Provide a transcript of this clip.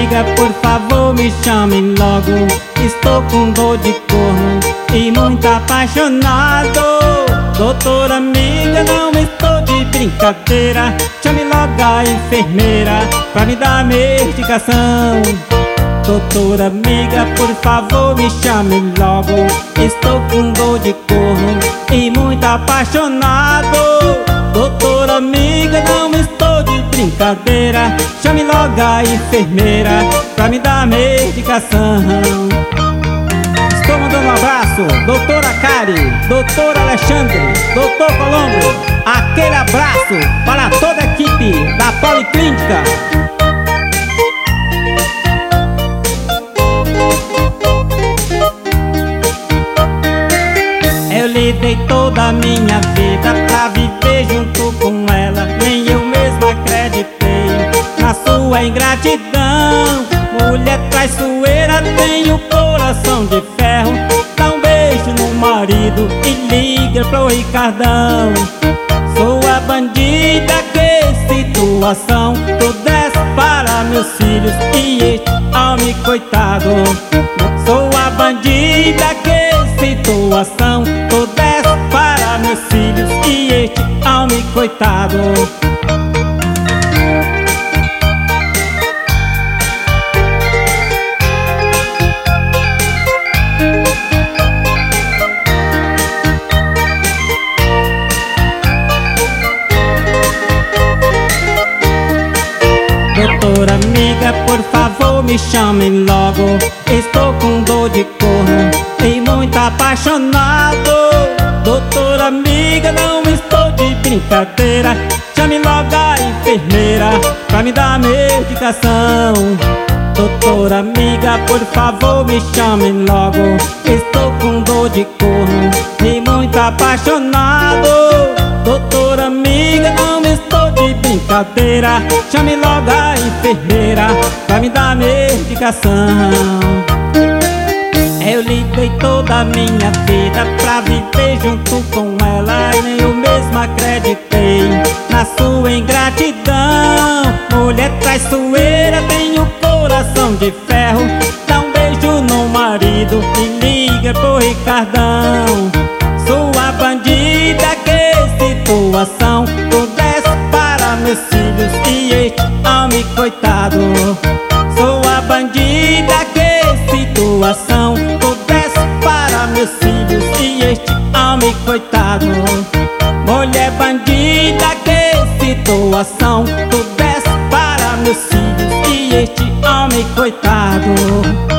amiga, por favor me chame logo. Estou com dor de corno e muito apaixonado. Doutora amiga, não estou de brincadeira. Chame logo a enfermeira pra me dar medicação. Doutora amiga, por favor me chame logo. Estou com dor de corno e muito apaixonado. Doutora amiga, não estou de brincadeira. Chame logo a enfermeira pra me dar medicação. Estou mandando um abraço, doutora Kari, doutor Alexandre, doutor Colombo. Aquele abraço para toda a equipe da Policlínica. Eu lhe dei toda a minha vida pra viver junto com ela. Nem eu mesma acreditei na sua ingratidão. Mulher traiçoeira, tem o coração de ferro. Dá um beijo no marido e liga pro Ricardão. Sou a bandida, que situação. Tu desce para meus filhos e este homem coitado. Sou a bandida, que situação. Tu desce para meus filhos e este homem coitado. Doutora amiga, por favor me chamem logo. Estou com dor de corno e muito apaixonado. Doutora amiga, não estou de brincadeira. Chame logo a enfermeira pra me dar medicação. Doutora amiga, por favor me chamem logo. Estou com dor de corno e muito apaixonado. Doutora amiga, não estou de brincadeira. Chame logo a enfermeira pra me dar medicação. Eu lhe dei toda a minha vida pra viver junto com ela. E nem eu mesma acreditei na sua ingratidão. Mulher traiçoeira, tem o coração de ferro. Dá um beijo no marido e liga pro Ricardão. Sou a bandida, que situação. Tu desce para meus filhos e este homem coitado. Sou a bandida, que situação. Tu desce para meus filhos e este homem coitado. Mulher bandida, que situação. Tu desce para meus filhos e este homem coitado.